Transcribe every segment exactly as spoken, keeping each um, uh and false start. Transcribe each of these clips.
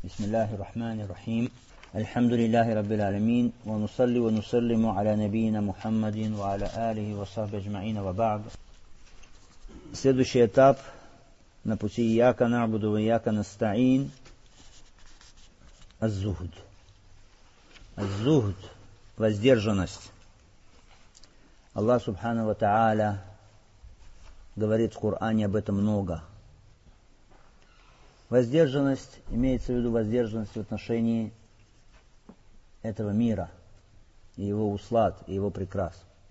بسم الله الرحمن الرحيم الحمد لله رب العالمين ونصلي ونسلم على نبينا محمد وعلى آله وصحبه أجمعين وبعد. Следующий этап на пути Ияка набуду ва Ияка настаин — аз-зухд. Az-зухд — воздержанность. Аллах Субхану ва Тааля говорит в Коране об этом много. Воздержанность, имеется в виду воздержанность в отношении этого мира, и его услад, и его прекрас.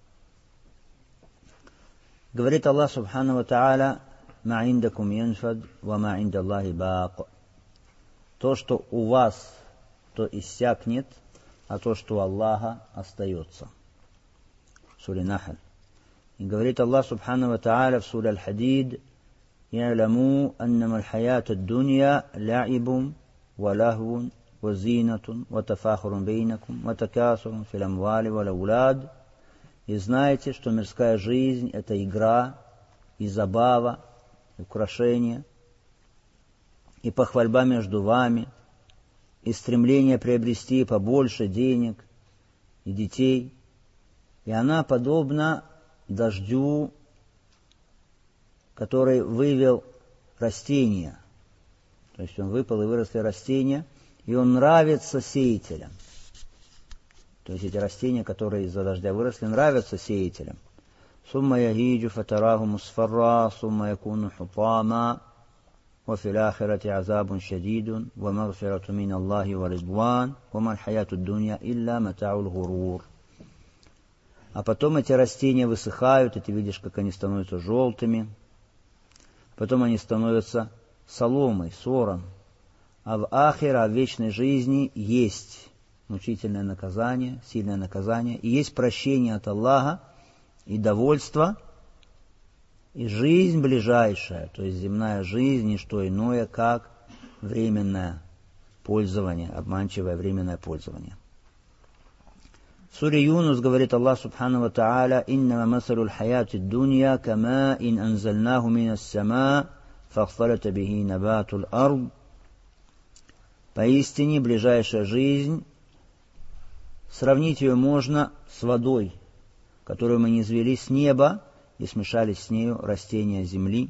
Говорит Аллах Субхану ва Тааля: «Ма индакум янфад, ва ма инда Аллахи баак». То, что у вас, то иссякнет, а то, что у Аллаха, остается. Сура Нахль. И говорит Аллах Субхану ва Тааля в суре Аль-Хадид: يعلموا أنما الحياة الدنيا لعب ولهو وزينة وتفاخر بينكم وتكاثر في الأموال والأولاد. И знаете, что мирская жизнь — это игра и забава, и украшение, и похвальба между вами, и стремление приобрести побольше денег и детей. И она подобна дождю, который вывел растения. То есть он выпал и выросли растения, и он нравится сеятелям. То есть эти растения, которые из-за дождя выросли, нравятся сеятелям. ثم يهيج فتراه مصفرا ثم يكون حطاما وفي الآخرة عذاب شديد ومغفرة من الله ورضوان وما الحياة الدنيا إلا متاع الغرور. А потом эти растения высыхают, и ты видишь, как они становятся желтыми. Потом они становятся соломой, сором. А в ахира, в вечной жизни, есть мучительное наказание, сильное наказание, и есть прощение от Аллаха, и довольство, и жизнь ближайшая, то есть земная жизнь, не что иное, как временное пользование, обманчивое временное пользование. В суре Юнус говорит Аллах Субхану ва Тааля: «Иннама масалу л-хаяти д-дунья кама ин анзальнаху мина с-сама фахталата бихи набату л-ард». Поистине, ближайшая жизнь, сравнить ее можно с водой, которую мы низвели с неба и смешались с нею растения земли.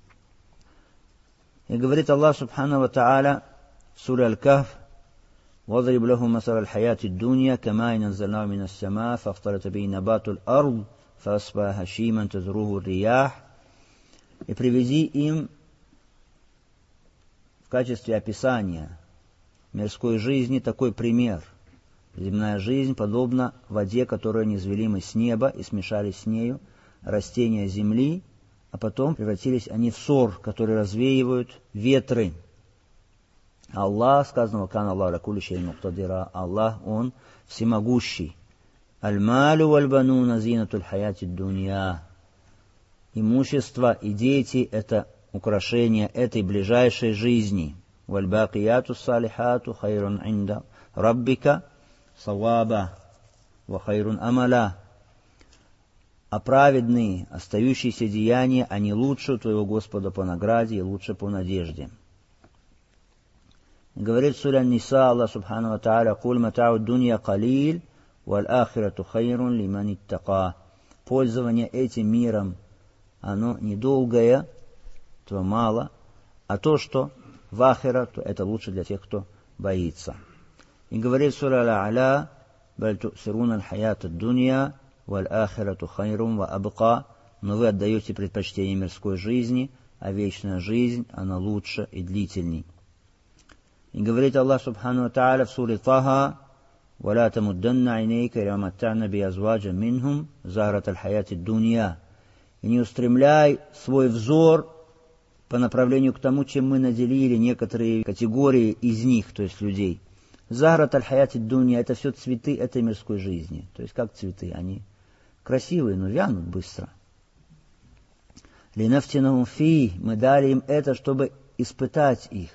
И говорит Аллах Субхану ва Тааля в суре Аль-Кахф: واضرب لهم مثل الحياة الدنيا كماء أنزلناه من السماء فاختلط به نبات الأرض فأصبح هشيما تذروه الرياح. И приведи им в качестве описания мирской жизни такой пример. Земная жизнь подобна воде, которую низвели мы с неба и смешались с нею растения земли, а потом превратились они в сор, который развеивают ветры. Аллах, сказано: «Кан Аллах ля кулли шайин муктадира». Аллах, Он всемогущий. «Аль-малю валь-бануна зинатуль хаяти д-дунья». Имущество и дети — это украшение этой ближайшей жизни. «Валь-бакияту салихату хайрун инда раббика саваба ва хайрун амаля». А праведные, остающиеся деяния, они лучше у твоего Господа по награде и лучше по надежде. Говорит сура Ан-Ниса Аллах Субхану ва Тааля: «Куль матау д-дунья калиль, валь ахирату хайрун лиман иттака». Пользование этим миром, оно недолгое, то мало, а то, что в ахира, то это лучше для тех, кто боится. И говорит сура Аль-А'ля: «Баль ту'сируна аль-хаята д-дунья, валь ахирату хайрун ва абка». Но вы отдаете предпочтение мирской жизни, а вечная жизнь, она лучше и длительней. И говорит Аллах Субхану ва Тааля в суре Таха: «Валя тамудданна айнейка иля матта'на би азваджа минхум захрат аль-хаяти д-дунья». И не устремляй свой взор по направлению к тому, чем мы наделили некоторые категории из них, то есть людей. Захрат аль-хаяти д-дунья — это все цветы этой мирской жизни. То есть как цветы? Они красивые, но вянут быстро. Линафтинахум фи, мы дали им это, чтобы испытать их.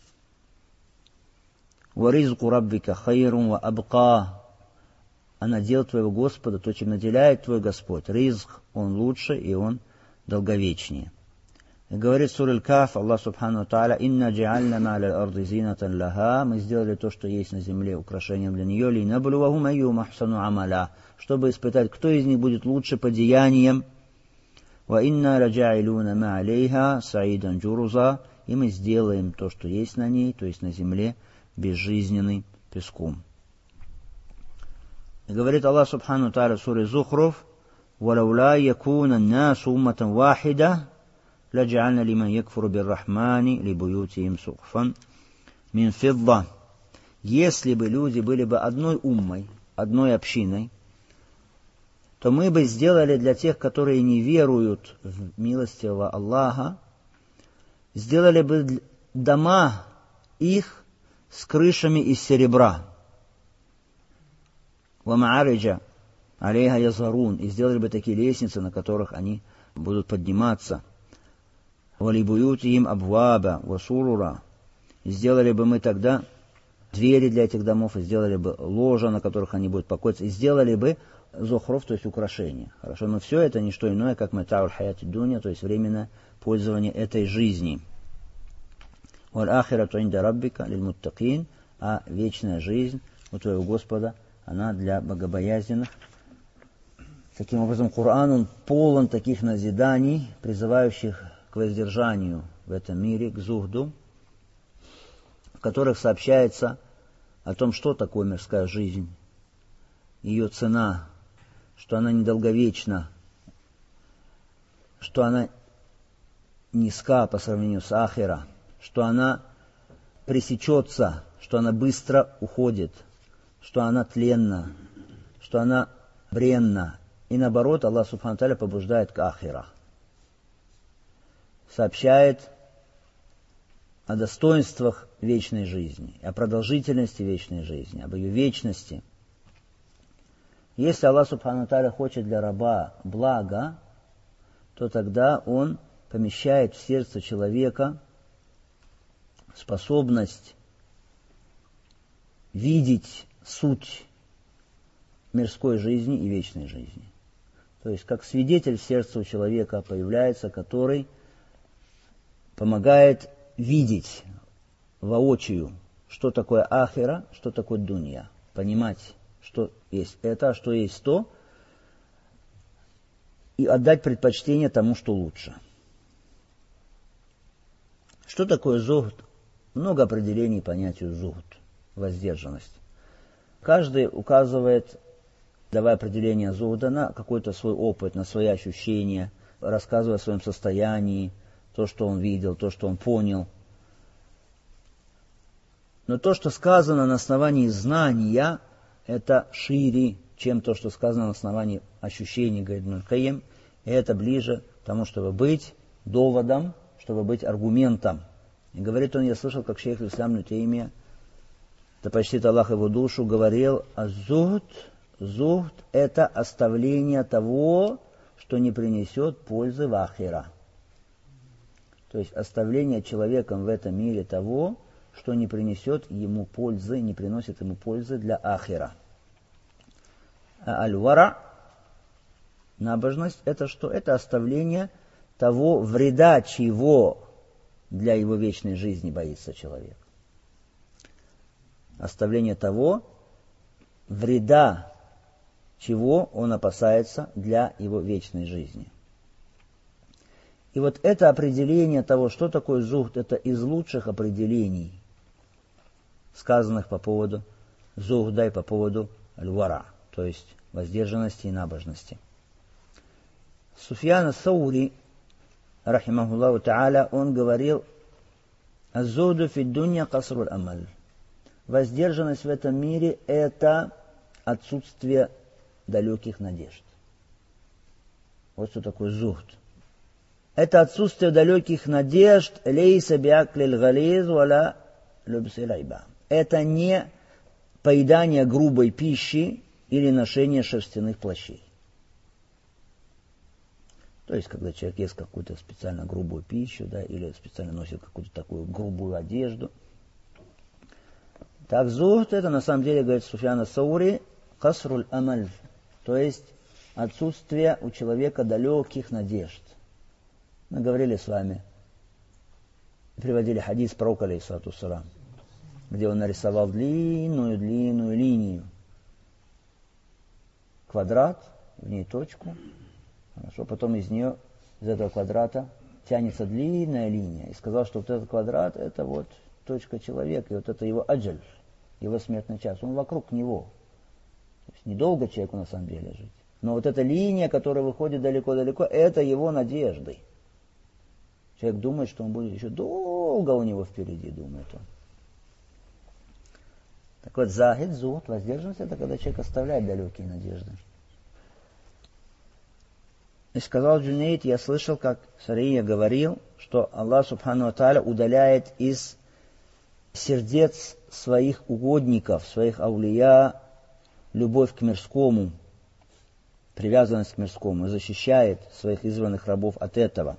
«Варизку раббика хайрун ва абка». А надел твоего Господа, то, чем наделяет твой Господь. Ризк, он лучше и он долговечнее. И говорит сура Аль-Каф, Аллах Субхану Тааля: «Инна джа'альна ма'ля ар-арди зинатан лаха». Мы сделали то, что есть на земле, украшением для нее. «Линаблювахум айюхум ахсану амаля», чтобы испытать, кто из них будет лучше по деяниям. «Ва инна раджа'илуна ма алейха саидан джуруза». И мы сделаем то, что есть на ней, то есть на земле, безжизненный песком. И говорит Аллах Субхану Тааля в суре Зухруф: «Валаула якуна насу умматан вахида ладжа'альна лиман якфуру бир-рахмани либуютихим суқфан мин фидда». Если бы люди были бы одной уммой, одной общиной, то мы бы сделали для тех, которые не веруют в милостивого Аллаха, сделали бы дома их с крышами из серебра. «Вамаариджа алейха язгарун», и сделали бы такие лестницы, на которых они будут подниматься. «Валибуютихим абваба васурура», и сделали бы мы тогда двери для этих домов, и сделали бы ложа, на которых они будут покоиться, и сделали бы зухруф, то есть украшения. Хорошо, но все это не что иное, как матауль хаяти дуня, то есть временное пользование этой жизни. «Валь ахирату инда раббика лиль муттакин», а вечная жизнь у твоего Господа, она для богобоязненных. Таким образом, Коран, он полон таких назиданий, призывающих к воздержанию в этом мире, к зухду, в которых сообщается о том, что такое мирская жизнь, ее цена, что она недолговечна, что она низка по сравнению с ахира, что она пресечется, что она быстро уходит, что она тленна, что она бренна. И наоборот, Аллах Субхану Тааля побуждает к ахира. Сообщает о достоинствах вечной жизни, о продолжительности вечной жизни, об ее вечности. Если Аллах Субхану Тааля хочет для раба блага, то тогда Он помещает в сердце человека способность видеть суть мирской жизни и вечной жизни. То есть, как свидетель в сердце у человека появляется, который помогает видеть воочию, что такое ахира, что такое дунья, понимать, что есть это, а что есть то, и отдать предпочтение тому, что лучше. Что такое зухд? Много определений понятию зухд, воздержанность. Каждый указывает, давая определение зухда, на какой-то свой опыт, на свои ощущения, рассказывая о своем состоянии, то, что он видел, то, что он понял. Но то, что сказано на основании знания, это шире, чем то, что сказано на основании ощущений, говорит Ибн аль-Кайим, и это ближе к тому, чтобы быть доводом, чтобы быть аргументом. И говорит он, я слышал, как шейх Ислам Ибн Таймия, да почтит Аллах его душу, говорил: «Азухд, зухд – это оставление того, что не принесет пользы в ахира». То есть оставление человеком в этом мире того, что не принесет ему пользы, не приносит ему пользы для ахира. А аль-вара, набожность, это что? Это оставление того вреда, чего для его вечной жизни боится человек. Оставление того вреда, чего он опасается для его вечной жизни. И вот это определение того, что такое зухд, это из лучших определений, сказанных по поводу зухда и по поводу аль-вара, то есть воздержанности и набожности. Суфьян ас-Саури, рахимахуллаху та'аля, он говорил: «Аз-зухду фид-дунья касруль амаль». Воздержанность в этом мире – это отсутствие далеких надежд. Вот что такое зухд. Это отсутствие далеких надежд. Лейса биаклил гализ валя любсил айба. Это не поедание грубой пищи или ношение шерстяных плащей. То есть, когда человек ест какую-то специально грубую пищу, да, или специально носит какую-то такую грубую одежду. Так, зухд, это на самом деле, говорит Суфьян ас-Саури, касруль амаль, то есть отсутствие у человека далеких надежд. Мы говорили с вами приводили хадис пророка, алейхиссалату вассалам, где он нарисовал длинную-длинную линию. Квадрат, в ней точку. Хорошо, потом из нее, из этого квадрата, тянется длинная линия. И сказал, что вот этот квадрат, это вот точка человека, и вот это его аджаль, его смертный час. Он вокруг него. То есть недолго человеку на самом деле жить. Но вот эта линия, которая выходит далеко-далеко, это его надежды. Человек думает, что он будет еще долго у него впереди, думает он. Так вот, захид, зухд, воздержанность, это когда человек оставляет далекие надежды. И сказал Джунейд, я слышал, как Сария говорил, что Аллах Субхану ва Тааля удаляет из сердец своих угодников, своих аулия, любовь к мирскому, привязанность к мирскому, и защищает своих избранных рабов от этого.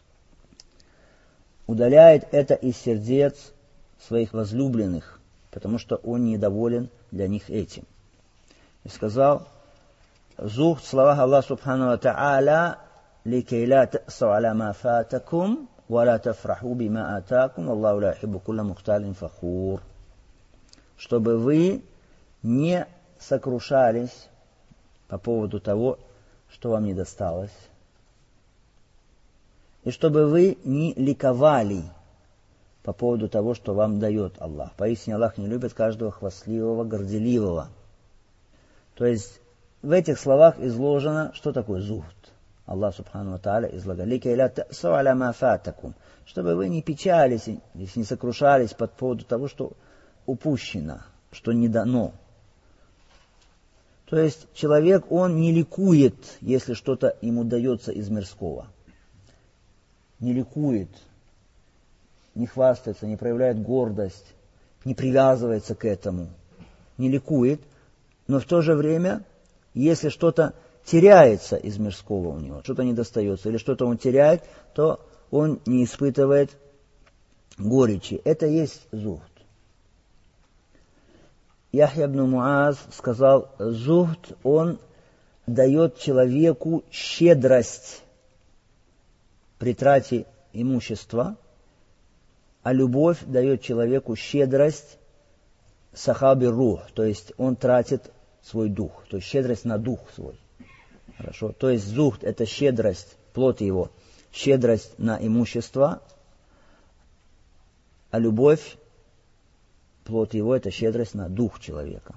Удаляет это из сердец своих возлюбленных, потому что он недоволен для них этим. И сказал, зухд в словах Аллаха Субхану ва Тааля, ликей ла та'сау аля ма фатакум, ва ла тафраху бима атакум, Аллаху ла юхиббу кулля мухталин фахур. Чтобы вы не сокрушались по поводу того, что вам не досталось, и чтобы вы не ликовали по поводу того, что вам дает Аллах. Поистине Аллах не любит каждого хвастливого, горделивого. То есть в этих словах изложено, что такое зухд. Аллах Субхану ва Тааля излагает. «Ликей ла та'сау аля ма фатакум». Чтобы вы не печались, не сокрушались по поводу того, что упущено, что не дано. То есть человек, он не ликует, если что-то ему дается из мирского. Не ликует, не хвастается, не проявляет гордость, не привязывается к этому, не ликует, но в то же время, если что-то теряется из мирского у него, что-то не достается, или что-то он теряет, то он не испытывает горечи. Это есть зухд. Яхья ибн Муаз сказал, зухд, он дает человеку щедрость при трате имущества, а любовь дает человеку щедрость сахаби рух, то есть он тратит свой дух, то есть щедрость на дух свой. Хорошо? То есть зухд — это щедрость, плод его, щедрость на имущество, а любовь, плод его — это щедрость на дух человека.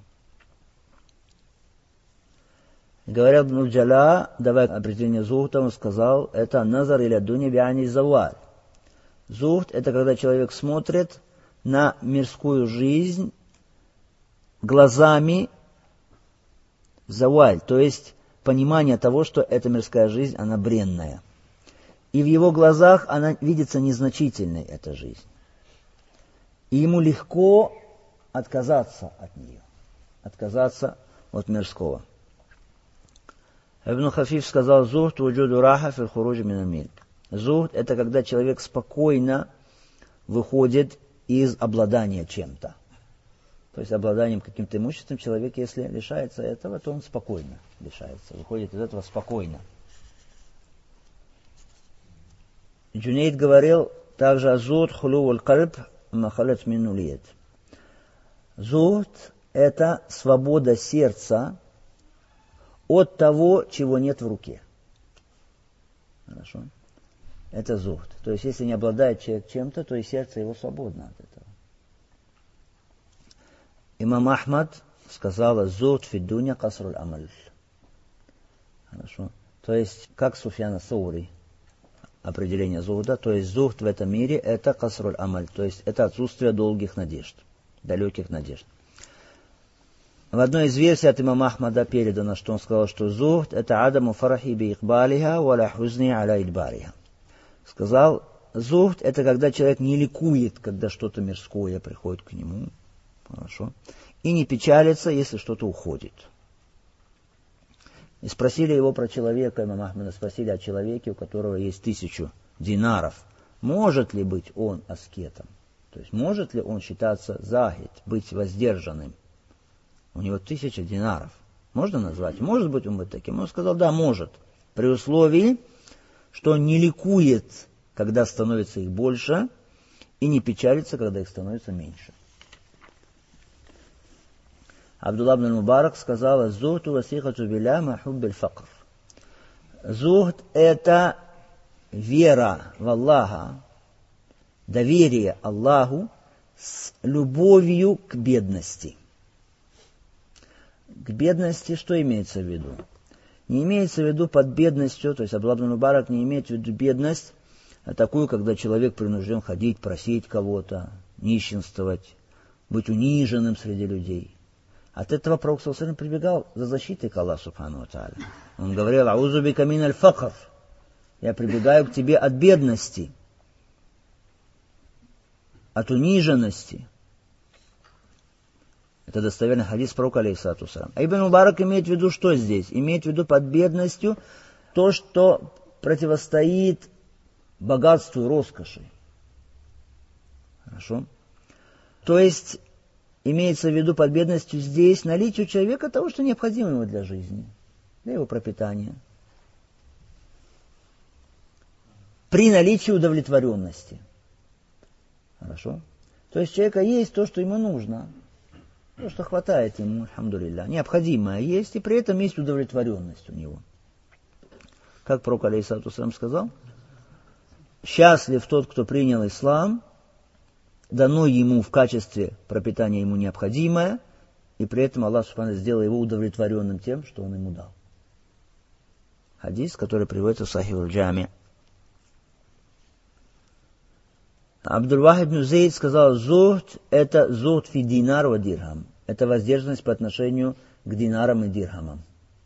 Говорят, Ибн Джала, давая определение зухда, он сказал, это назар иля дуня би'ани заваль. Зухд — это когда человек смотрит на мирскую жизнь глазами заваль, то есть понимание того, что эта мирская жизнь, она бренная. И в его глазах она видится незначительной, эта жизнь. И ему легко отказаться от нее, отказаться от мирского. Ибн Хафиф сказал, зухд вуджуду раха фил хуруджи миналь миль. Зухд — это когда человек спокойно выходит из обладания чем-то. То есть обладанием каким-то имуществом человек, если лишается этого, то он спокойно лишается, выходит из этого спокойно. Джунейд говорил также о зухд хулу валь кальб махалат мин улият. Зухд — это свобода сердца от того, чего нет в руке. Хорошо? Это зухд. То есть, если не обладает человек чем-то, то и сердце его свободно от этого. Имам Ахмад сказал, зухд фи дуня касруль амаль. Хорошо? То есть, как Суфьян ас-Саури, определение зухда, то есть зухд в этом мире — это касруль амаль, то есть это отсутствие долгих надежд, далеких надежд. В одной из версий от имама Ахмада передано, что он сказал, что зухд — это адаму фарахи би икбалиха валя хузни аля идбариха. Сказал, зухд — это когда человек не ликует, когда что-то мирское приходит к нему, хорошо, и не печалится, если что-то уходит. И спросили его про человека, имам Ахмада спросили о человеке, у которого есть тысячу динаров. Может ли быть он аскетом? То есть может ли он считаться захид, быть воздержанным? У него тысяча динаров. Можно назвать? Может быть он быть таким? Он сказал, да, может. При условии, что он не ликует, когда становится их больше, и не печалиться, когда их становится меньше. Абдулла ибн Мубарак сказал: «Зухту васихату билля махуббиль факр». Зухт – это вера в Аллаха, доверие Аллаху с любовью к бедности. К бедности что имеется в виду? Не имеется в виду под бедностью, то есть Абдулла ибн Мубарак не имеет в виду бедность, а такую, когда человек принужден ходить, просить кого-то, нищенствовать, быть униженным среди людей. От этого Пророк саллаллаху алейхи ва саллям прибегал за защитой к Аллаху субхану ва тааля. Он говорил: «Аузу бика миналь факр». Я прибегаю к тебе от бедности, от униженности. Это достоверный хадис пророка алейхиссалату вассалям. А Ибн Мубарак имеет в виду что здесь? Имеет в виду под бедностью то, что противостоит богатству и роскоши. Хорошо? То есть имеется в виду под бедностью здесь наличие у человека того, что необходимо ему для жизни, для его пропитания. При наличии удовлетворенности. Хорошо? То есть у человека есть то, что ему нужно. То, что хватает ему, альхамдулилля. Необходимое есть, и при этом есть удовлетворенность у него. Как пророк алейхиссалату вассалям сказал: «Счастлив тот, кто принял ислам, дано ему в качестве пропитания ему необходимое, и при этом Аллах субхану сделал его удовлетворенным тем, что он ему дал». Хадис, который приводится в Сахих аль-Джами. Абдул-Вахид ибн Зейд сказал: «Зухд – это зухд фи динар ва дирхам». Это воздержанность по отношению к динарам и дирхамам.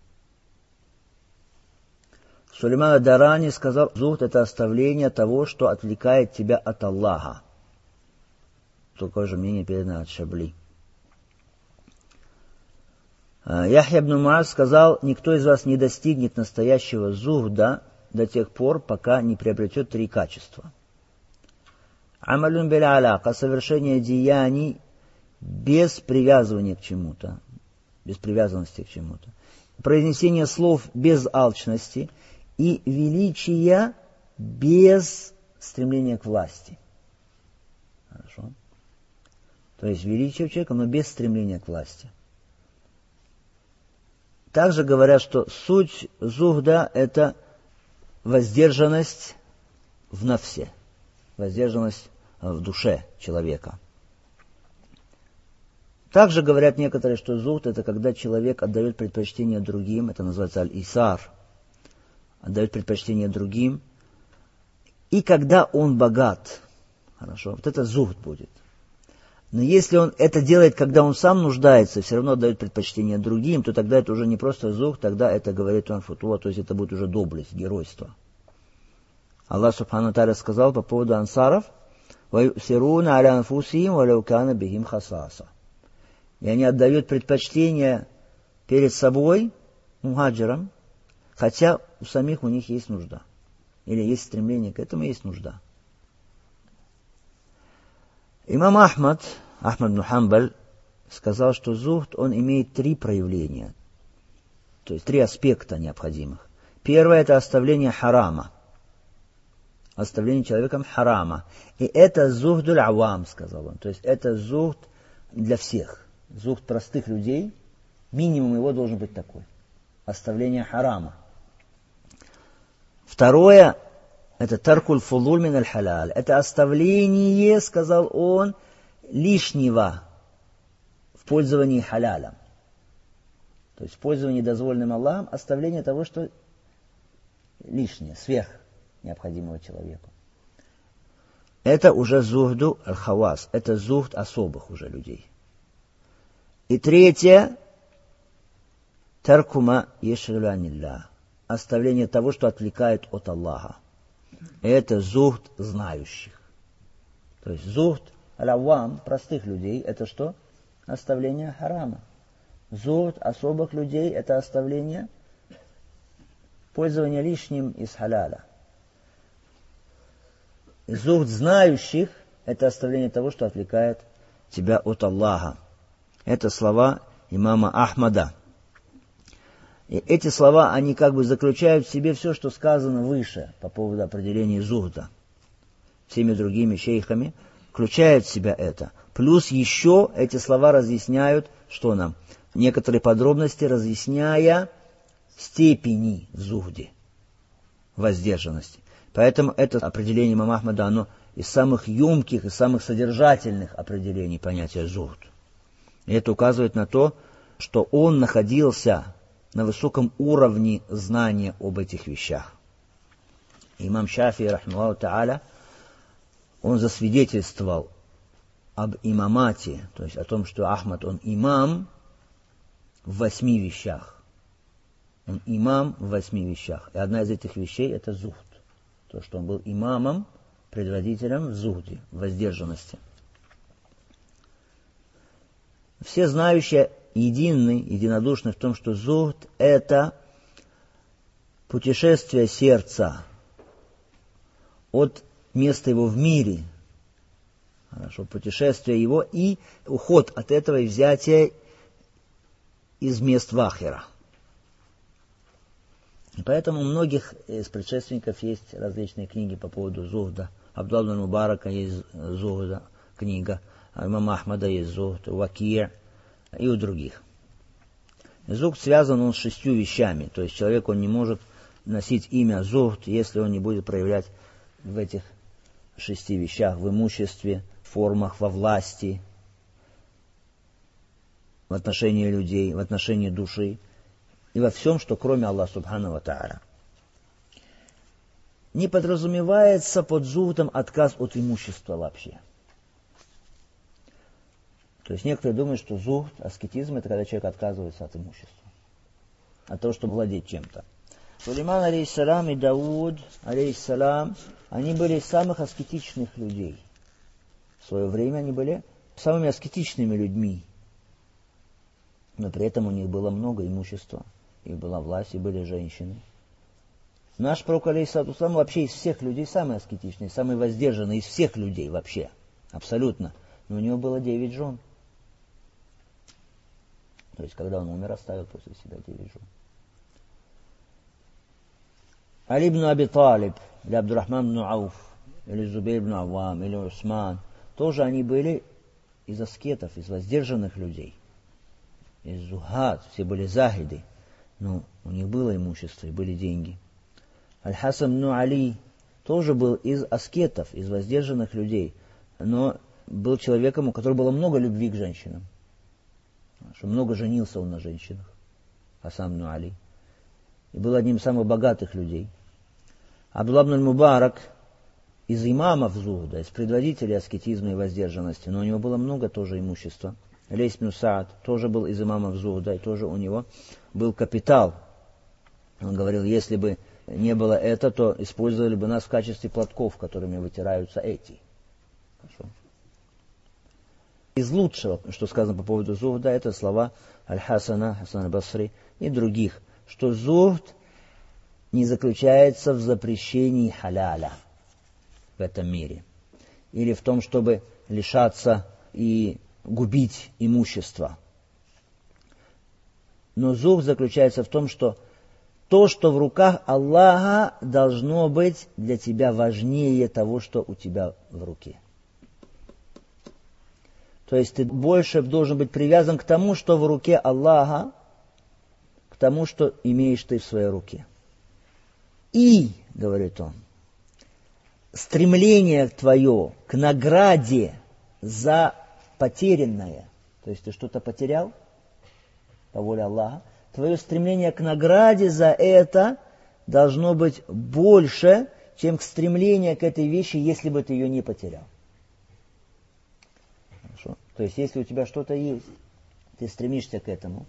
Сулейман ад-Дарани сказал: «Зухд – это оставление того, что отвлекает тебя от Аллаха». Такое же мнение передано от Шабли. Яхья ибн Муаз сказал: «Никто из вас не достигнет настоящего зухда до тех пор, пока не приобретет три качества. Амалюн биль аляка, совершение деяний без привязывания к чему-то, без привязанности к чему-то. Произнесение слов без алчности и величия без стремления к власти». Хорошо. То есть величие человека, но без стремления к власти. Также говорят, что суть зухда – это воздержанность в нафсе, воздержанность в душе человека. Также говорят некоторые, что зухд – это когда человек отдает предпочтение другим, это называется аль-исар, отдает предпочтение другим, и когда он богат. Хорошо, вот это зухд будет. Но если он это делает, когда он сам нуждается, все равно отдает предпочтение другим, то тогда это уже не просто зухд, тогда это говорит он футуа, то есть это будет уже доблесть, геройство. Аллах субхану ва тааля сказал по поводу ансаров: «Ваюсируна аля анфусихим валау кана бихим хасаса». И они отдают предпочтение перед собой, мухаджирам, хотя у самих у них есть нужда. Или есть стремление к этому, есть нужда. Имам Ахмад, Ахмад ибн Хамбаль, сказал, что зухд, он имеет три проявления, то есть три аспекта необходимых. Первое – это оставление харама, оставление человеком харама. И это зухдуль авам, сказал он, то есть это зухд для всех, зухд простых людей, минимум его должен быть такой, оставление харама. Второе – это таркуль фулуль мин аль-халяль. Это оставление, сказал он, лишнего в пользовании халялем. То есть в пользовании дозволенным Аллахом оставление того, что лишнее, сверх необходимого человеку. Это уже зухду аль-хавас. Это зухд особых уже людей. И третье – таркума ешриланилля. Оставление того, что отвлекает от Аллаха. Это зухд знающих. То есть зухд аль-аввам, простых людей, это что? Оставление харама. Зухд особых людей, это оставление пользования лишним из халяля. Зухд знающих, это оставление того, что отвлекает тебя от Аллаха. Это слова имама Ахмада. И эти слова, они как бы заключают в себе все, что сказано выше по поводу определения зухда всеми другими шейхами, включает в себя это. Плюс еще эти слова разъясняют, что нам? Некоторые подробности, разъясняя степени в зухде, воздержанности. Поэтому это определение имама Ахмада, оно из самых емких и самых содержательных определений понятия зухд. И это указывает на то, что он находился на высоком уровне знания об этих вещах. Имам Шафии, рахмаллаху та'аля, он засвидетельствовал об имамате, то есть о том, что Ахмад, он имам в восьми вещах. Он имам в восьми вещах. И одна из этих вещей — это зухд. То, что он был имамом, предводителем в зухде, в воздержанности. Все знающие едины, единодушны в том, что зухд — это путешествие сердца от места его в мире, хорошо, путешествие его и уход от этого и взятие из мест вахира. И поэтому у многих из предшественников есть различные книги по поводу зухда. Абдулла ибн Мубарака есть зухда книга, а имама Ахмада есть зухд, Вакия и у других. Зухд связан он с шестью вещами, то есть человек он не может носить имя зухд, если он не будет проявлять в этих шести вещах, в имуществе, в формах, во власти, в отношении людей, в отношении души и во всем, что кроме Аллаха субхану ва тааля. Не подразумевается под зухдом отказ от имущества вообще. То есть некоторые думают, что зухд, аскетизм — это когда человек отказывается от имущества, от того, чтобы владеть чем-то. Сулейман, алейхиссалам, и Дауд, алейхиссалам, они были из самых аскетичных людей. В свое время они были самыми аскетичными людьми. Но при этом у них было много имущества, и была власть, и были женщины. Наш пророк, алейхиссалам, вообще из всех людей самый аскетичный, самый воздержанный из всех людей вообще. Абсолютно. Но у него было девять жен. То есть, когда он умер, оставил после себя девять жен. Али ибн Аби Талиб, или Абдурахман ибн Ауф, или Зубейр ибн Аввам, или Усман, тоже они были из аскетов, из воздержанных людей, из зухад, все были захиды, но у них было имущество и были деньги. Аль-Хасан ибн Али тоже был из аскетов, из воздержанных людей, но был человеком, у которого было много любви к женщинам. Что много женился он на женщинах, Хасан ибн Али, и был одним из самых богатых людей. Абдулла ибн Мубарак из имамов зухда, из предводителей аскетизма и воздержанности, но у него было много тоже имущества. Лейс ибн Саад тоже был из имамов зухда, и тоже у него был капитал. Он говорил, если бы не было это, то использовали бы нас в качестве платков, которыми вытираются эти. Хорошо. Из лучшего, что сказано по поводу зухда, это слова Аль-Хасана, Хасан аль-Басри и других, что зухд не заключается в запрещении халяля в этом мире, или в том, чтобы лишаться и губить имущество. Но зухд заключается в том, что то, что в руках Аллаха, должно быть для тебя важнее того, что у тебя в руке. То есть ты больше должен быть привязан к тому, что в руке Аллаха, к тому, что имеешь ты в своей руке. И, говорит он, стремление твое к награде за потерянное, то есть ты что-то потерял по воле Аллаха, твое стремление к награде за это должно быть больше, чем к стремлению к этой вещи, если бы ты ее не потерял. Хорошо? То есть если у тебя что-то есть, ты стремишься к этому,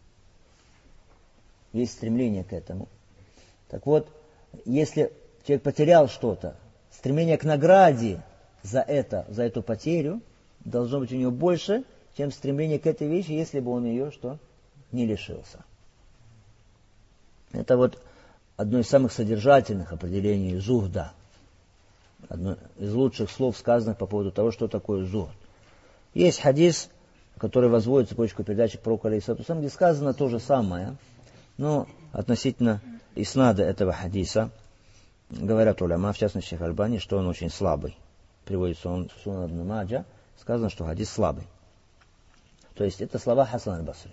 есть стремление к этому. Так вот, если человек потерял что-то, стремление к награде за это, за эту потерю, должно быть у него больше, чем стремление к этой вещи, если бы он ее что? Не лишился. Это вот одно из самых содержательных определений зухда. Одно из лучших слов, сказанных по поводу того, что такое зухд. Есть хадис, который возводит цепочку передачи к пророку, алейхиссалам, где сказано то же самое, но относительно иснада этого хадиса говорят уляма, в частности Шейх Альбани, что он очень слабый. приводится он в Сунан ибн Маджа, сказано, что хадис слабый. То есть это слова Хасан аль-Басри.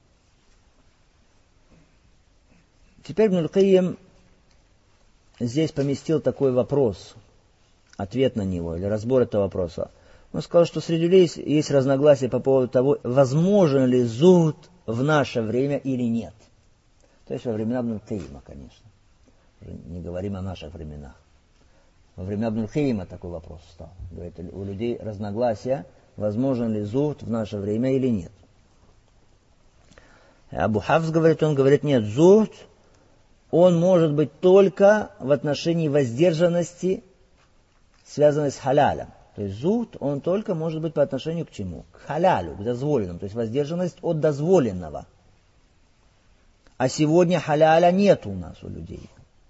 Теперь Ибн аль-Кайим здесь поместил такой вопрос, ответ на него, или разбор этого вопроса. Он сказал, что среди людей есть разногласия по поводу того, возможен ли зухд в наше время или нет. То есть во времена Ибн аль-Кайима, конечно. Не говорим о наших временах. Во времена Ибн аль-Кайима такой вопрос стал. Говорит, у людей разногласия, возможен ли зухд в наше время или нет. Абу Хафс говорит, он говорит, нет, зухд, он может быть только в отношении воздержанности, связанной с халялем. То есть зухд, он только может быть по отношению к чему? К халялю, к дозволенному. То есть воздержанность от дозволенного. А сегодня халяля нет у нас, у людей.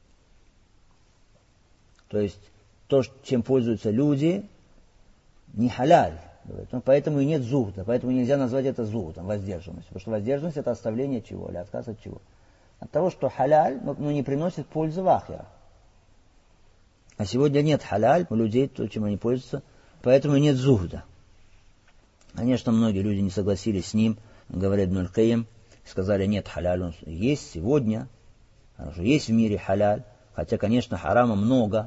То есть то, чем пользуются люди, не халяль. Поэтому и нет зухда. Поэтому нельзя назвать это зухдом, воздержанностью. Потому что воздержанность это оставление чего? Или отказ от чего? От того, что халяль ну, не приносит пользы в ахирах. А сегодня нет халяль у людей, то, чем они пользуются, поэтому нет зухда. Конечно, многие люди не согласились с ним, говорит Ибн аль-Кайим, сказали, нет, халяль он есть сегодня, есть в мире халяль, хотя, конечно, харама много,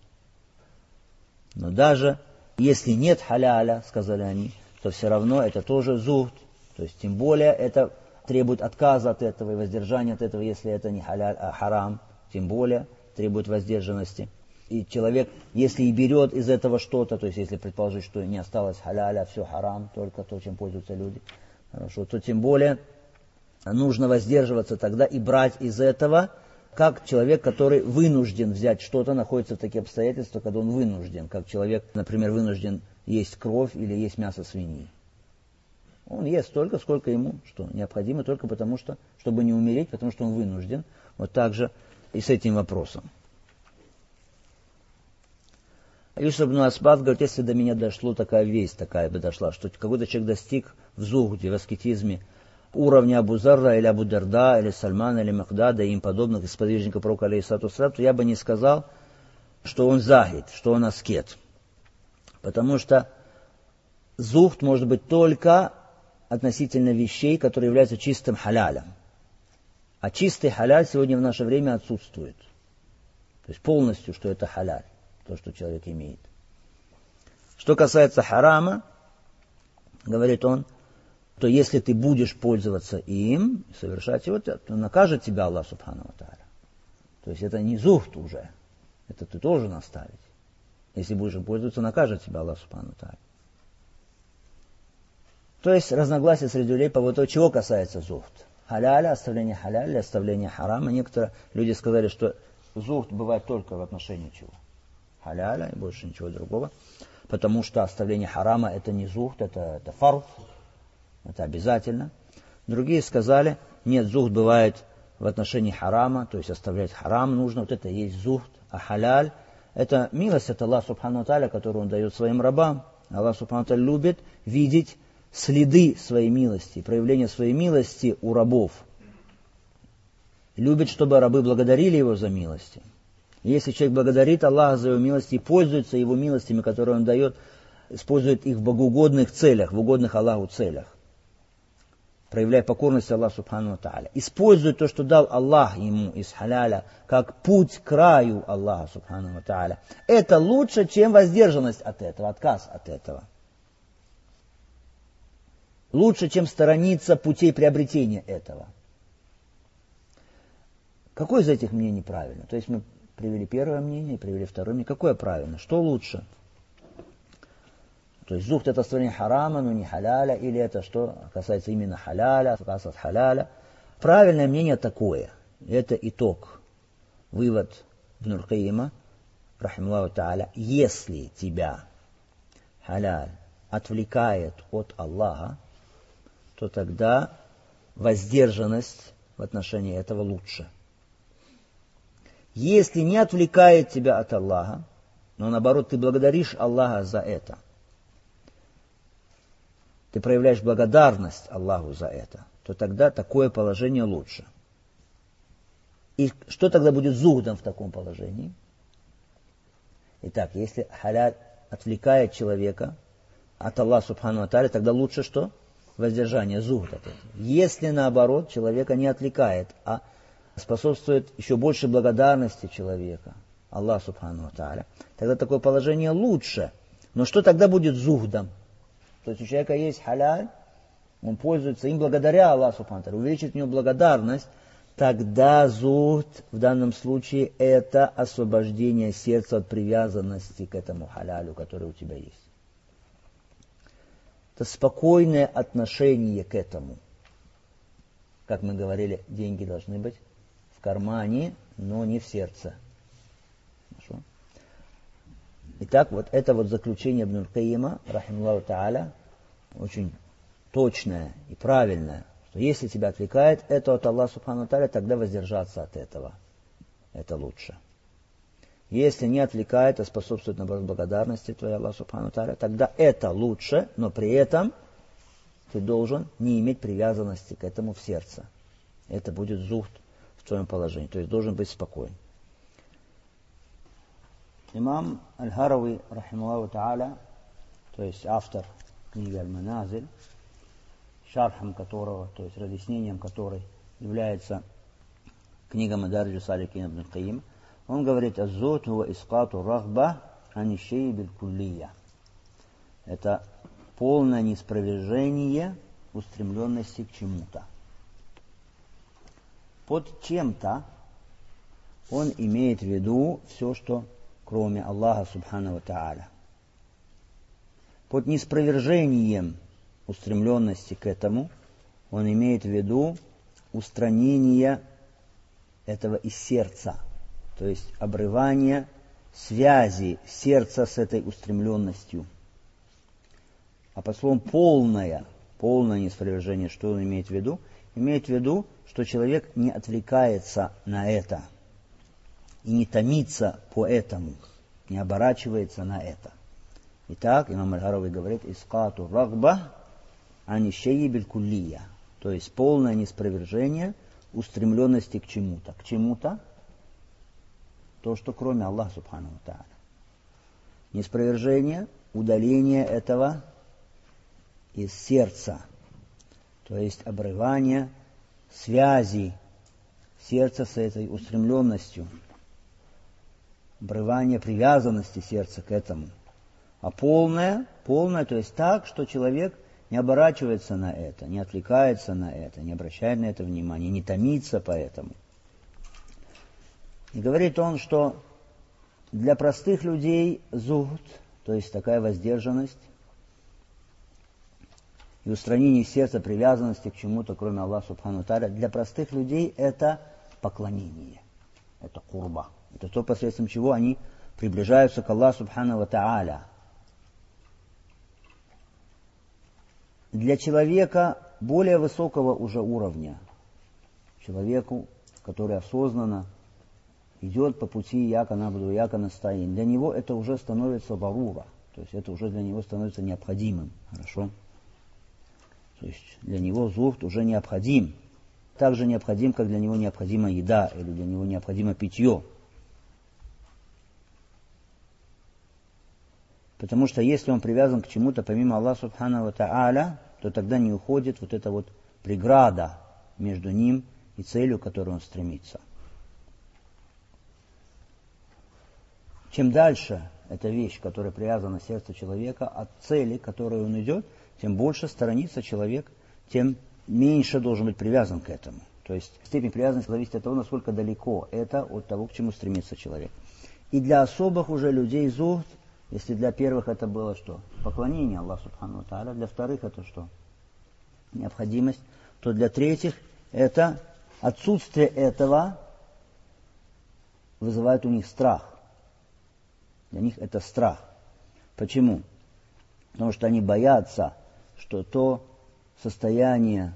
но даже если нет халяля, сказали они, то все равно это тоже зухд, то есть тем более это требует отказа от этого и воздержания от этого, если это не халяль, а харам, тем более требует воздержанности. И человек, если и берет из этого что-то, то есть если предположить, что не осталось халяля, все харам, только то, чем пользуются люди, хорошо, то тем более нужно воздерживаться тогда и брать из этого, как человек, который вынужден взять что-то, находится в таких обстоятельствах, когда он вынужден, как человек, например, вынужден есть кровь или есть мясо свиньи. Он ест столько, сколько ему что необходимо, только потому что, чтобы не умереть, потому что он вынужден. Вот так же и с этим вопросом. Юсуф ибн Асбат говорит, если до меня дошло такая весть, такая бы дошла, что какой-то человек достиг в зухде, в аскетизме уровня Абу Зарра или Абу Дарда, или Сальмана, или Михдада и им подобных из сподвижников пророка алейхиссалату вассалям, то я бы не сказал, что он захид, что он аскет. Потому что зухд может быть только относительно вещей, которые являются чистым халялем. А чистый халяль сегодня в наше время отсутствует. То есть полностью, что это халяль, то, что человек имеет. Что касается харама, говорит он, то если ты будешь пользоваться им, совершать его, то накажет тебя Аллах Субхану ва Тааля. То есть это не зухд уже, это ты должен оставить. Если будешь им пользоваться, накажет тебя Аллах Субхану ва Тааля. То есть разногласия среди людей по поводу того, чего касается зухд. Халяля, оставление халяля, оставление харама. Некоторые люди сказали, что зухд бывает только в отношении чего? Халяля и больше ничего другого. Потому что оставление харама это не зухд, это, это фард, это обязательно. Другие сказали, нет, зухд бывает в отношении харама, то есть оставлять харам нужно, вот это и есть зухд. А халяль это милость от Аллаха Субхану ва Тааля, которую Он дает своим рабам. Аллах Субхану ва Тааля любит видеть следы своей милости, проявления своей милости у рабов. Любит, чтобы рабы благодарили Его за милости. Если человек благодарит Аллаха за Его милости и пользуется Его милостями, которые Он дает, использует их в богоугодных целях, в угодных Аллаху целях, проявляя покорность Аллаху Субхану ва Тааля, использует то, что дал Аллах ему из халяля, как путь к краю Аллаха Субхану ва Тааля, это лучше, чем воздержанность от этого, отказ от этого. Лучше, чем сторониться путей приобретения этого. Какое из этих мнений правильно? То есть мы привели первое мнение, привели второе мнение. Какое правильно? Что лучше? То есть зухд это оставление харама, но не халяля, или это что касается именно халяля, отказ от халяля. Правильное мнение такое. Это итог, вывод Ибн аль-Кайима, рахималлаху тааля. Если тебя халяль отвлекает от Аллаха, то тогда воздержанность в отношении этого лучше. Если не отвлекает тебя от Аллаха, но наоборот ты благодаришь Аллаха за это, ты проявляешь благодарность Аллаху за это, то тогда такое положение лучше. И что тогда будет зухдом в таком положении? Итак, если халяль отвлекает человека от Аллаха Субхану ва Тааля, тогда лучше что? Воздержание, зухд от этого. Если наоборот человека не отвлекает, а способствует еще больше благодарности человека, Аллах Субхану ва Тааля, тогда такое положение лучше. Но что тогда будет зухдом? То есть у человека есть халяль, он пользуется им благодаря Аллаху Субхану ва Тааля, увеличит у него благодарность, тогда зухд в данном случае это освобождение сердца от привязанности к этому халялю, который у тебя есть. Это спокойное отношение к этому. Как мы говорили, деньги должны быть в кармане, но не в сердце. Хорошо? Итак, вот это вот заключение Ибн аль-Кайима, рахималлаху та'аля, очень точное и правильное, что если тебя отвлекает это от Аллаха Субхану ва Тааля, тогда воздержаться от этого. Это лучше. Если не отвлекает, а способствует, наоборот, благодарности твоей Аллаху Субхану ва Тааля, тогда это лучше, но при этом ты должен не иметь привязанности к этому в сердце. Это будет зухд в твоем положении, то есть должен быть спокоен. Имам Аль-Харави, рахималлаху та'аля, то есть автор книги Аль-Маназиль, шархом которого, то есть разъяснением которой является книга Мадариджу Саликин Ибн аль-Кайим, он говорит: «Аз-зухд хуа исқату рагба ани шейи биль-куллия». Это полное ниспровержение устремленности к чему-то. Под чем-то он имеет в виду все, что кроме Аллаха Субхану ва Тааля. Под неспровержением устремленности к этому он имеет в виду устранение этого из сердца, то есть обрывание связи сердца с этой устремленностью. А под словом полное, полное неспровержение, что он имеет в виду? Имеет в виду, что человек не отвлекается на это и не томится по этому, не оборачивается на это. Итак, имам Аль-Харави говорит: «Исқату рагба ани шейи биль-куллия», то есть полное неспровержение устремленности к чему-то. К чему-то? То, что кроме Аллаха Субхану ва Тааля. Неспровержение, удаление этого из сердца, то есть обрывание связи сердца с этой устремленностью, обрывание привязанности сердца к этому. А полное, полное, то есть так, что человек не оборачивается на это, не отвлекается на это, не обращает на это внимания, не томится по этому. И говорит он, что для простых людей зухд, то есть такая воздержанность и устранение сердца привязанности к чему-то, кроме Аллаха Субхану ва Тааля, для простых людей это поклонение, это курба. Это то, посредством чего они приближаются к Аллаху Субхану ва Тааля. Для человека более высокого уже уровня, человеку, который осознанно идет по пути яка набуду, яка настаин, для него это уже становится барура, то есть это уже для него становится необходимым. Хорошо? То есть для него зухд уже необходим. Так же необходим, как для него необходима еда или для него необходимо питье. Потому что если он привязан к чему-то помимо Аллаха Субхану ва Тааля, то тогда не уходит вот эта вот преграда между ним и целью, к которой он стремится. Чем дальше эта вещь, которая привязана к сердцу человека, от цели, к которой он идет, тем больше сторонится человек, тем меньше должен быть привязан к этому. То есть степень привязанности зависит от того, насколько далеко это от того, к чему стремится человек. И для особых уже людей зухд, если для первых это было что? Поклонение Аллаху Субхану ва Тааля, для вторых это что? Необходимость, то для третьих это отсутствие этого вызывает у них страх. Для них это страх. Почему? Потому что они боятся, что то состояние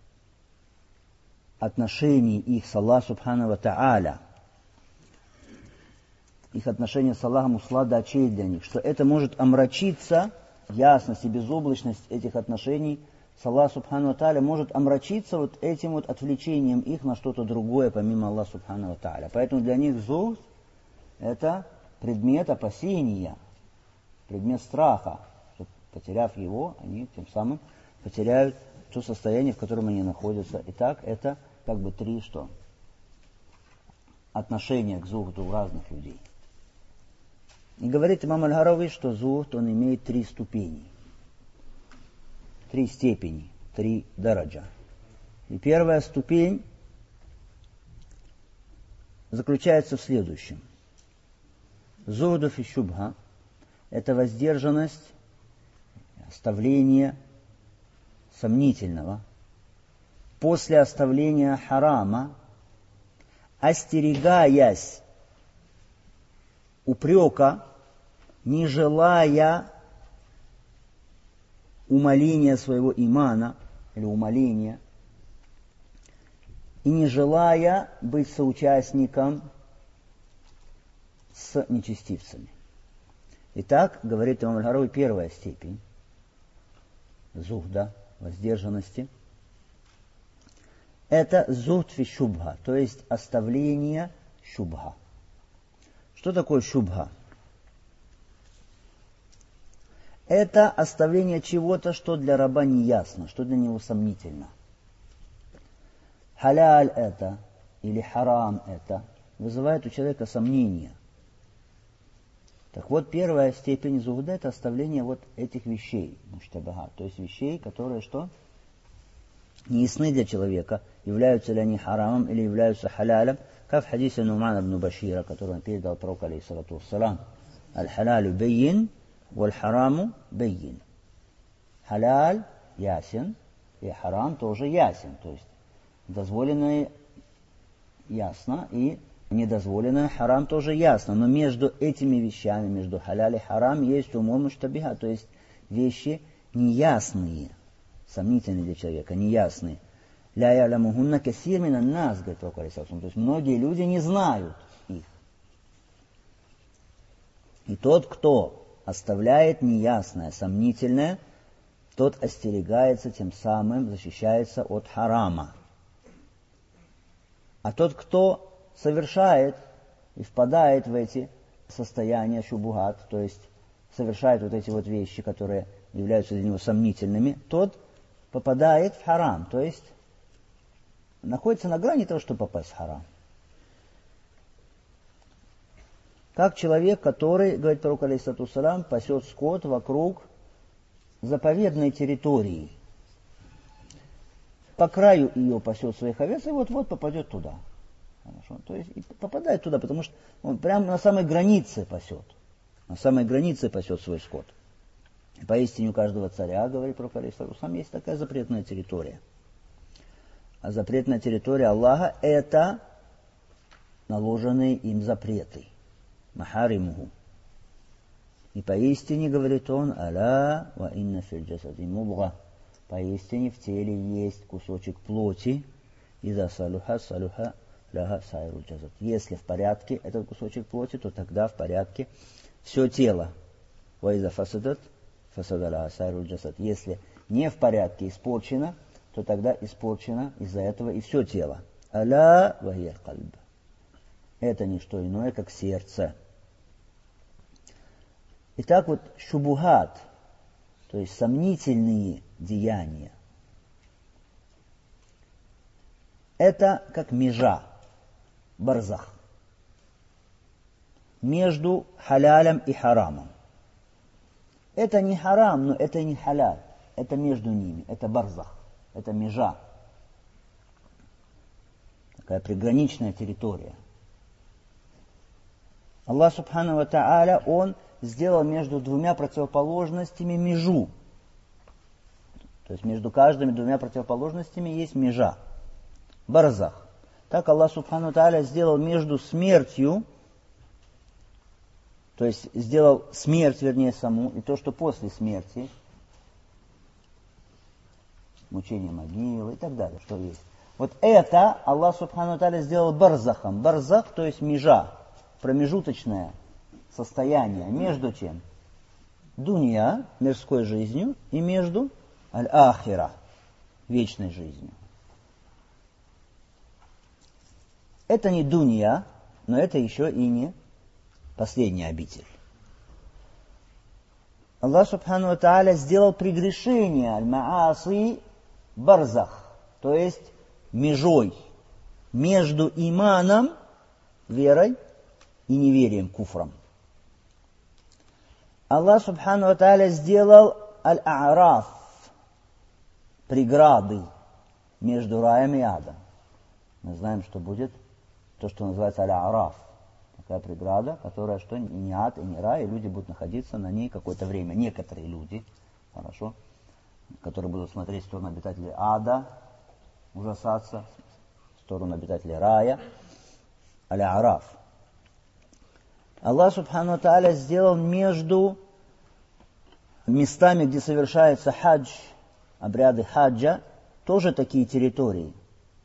отношений их с Аллахом Субхану ва Тааля, их отношения с Аллахом услада очей для них, что это может омрачиться, ясность и безоблачность этих отношений с Аллахом Субхану ва Тааля может омрачиться вот этим вот отвлечением их на что-то другое, помимо Аллаха Субхану ва Тааля. Поэтому для них зухд – это предмет опасения. предмет страха. Что, потеряв его, они тем самым потеряют то состояние, в котором они находятся. Итак, это как бы три что? Отношения к зухду у разных людей. И говорит имам Аль-Харави, что зухд, он имеет три ступени, три степени, три дараджа. И первая ступень заключается в следующем. Зухду фи шубха – это воздержанность, оставление сомнительного после оставления харама, остерегаясь упрека, не желая умаления своего имана или умаления, и не желая быть соучастником с нечестивцами. Итак, говорит имам Аль-Харави, первая степень зухда, воздержанности, это зухд фи шубха, то есть оставление шубха. Что такое шубха? Это оставление чего-то, что для раба не ясно, что для него сомнительно. Халяль это или харам это вызывает у человека сомнения. Так вот, первая степень зухда – это оставление вот этих вещей, муштабаха, то есть вещей, которые что? Не ясны для человека, являются ли они харамом или являются халялем, как в хадисе Нумана ибн Башира, который он передал пророку, алейхиссалату вассалам. Аль-халялю бейин, валь-хараму бейин. Халяль ясен, и харам тоже ясен, то есть дозволенное ясно, и недозволенное харам тоже ясно. Но между этими вещами, между халяль и харам, есть умур муштабиха, то есть вещи неясные, сомнительные для человека, неясные. Ля ялямухунна касир минан нас, говорит пророк, алейхиссалату. То есть многие люди не знают их. И тот, кто оставляет неясное, сомнительное, тот остерегается, тем самым защищается от харама. А тот, кто совершает и впадает в эти состояния шубухат, то есть совершает вот эти вот вещи, которые являются для него сомнительными, тот попадает в харам, то есть находится на грани того, чтобы попасть в харам. Как человек, который, говорит пророк, алейхиссалату вассалам, пасет скот вокруг заповедной территории. По краю ее пасет своих овец и вот-вот попадет туда. Хорошо. То есть попадает туда, потому что он прямо на самой границе пасет. На самой границе пасет свой скот. И поистине у каждого царя, говорит пророк, алейхиссалату вассалам, есть такая запретная территория. А запретная территория Аллаха – это наложенные им запреты. Махаримуху. И поистине, говорит он, аля ва инна фил джасади мубга. Поистине в теле есть кусочек плоти. Иза салуха салуха ляха сайру джасад. Если в порядке этот кусочек плоти, то тогда в порядке все тело. Ва иза фасадат фасада ляха сайру джасад. Если не в порядке, испорчено, то тогда испорчено из-за этого и все тело. Аля ва хия кальб. Это не что иное, как сердце. Итак, вот шубухат, то есть сомнительные деяния, это как межа, барзах, между халялем и харамом. Это не харам, но это не халяль, это между ними, это барзах, это межа, такая приграничная территория. Аллах субхану ва тааля, Он сделал между двумя противоположностями межу. То есть между каждыми двумя противоположностями есть межа. Барзах. Так Аллах субхану ва тааля сделал между смертью, то есть сделал смерть, вернее, саму, и то, что после смерти, мучение могилы и так далее, что есть. Вот это Аллах субхану ва тааля сделал барзахом. Барзах, то есть межа, промежуточное состояние между чем? Дунья, мирской жизнью, и между аль-ахира, вечной жизнью. Это не дунья, но это еще и не последняя обитель. Аллах Субхану ва Тааля сделал прегрешение аль-мааси барзах, то есть межой между иманом, верой, и неверием, куфром. Аллах Субхану ва Тааля сделал аль-а'раф, преграды между раем и адом. Мы знаем, что будет то, что называется аль-а'раф. Такая преграда, которая что не ад и не рай, и люди будут находиться на ней какое-то время. Некоторые люди, хорошо, которые будут смотреть в сторону обитателей ада, ужасаться, в сторону обитателей рая. Аль-а'раф. Аллах Субхану ва Тааля сделал между местами, где совершается хадж, обряды хаджа, тоже такие территории.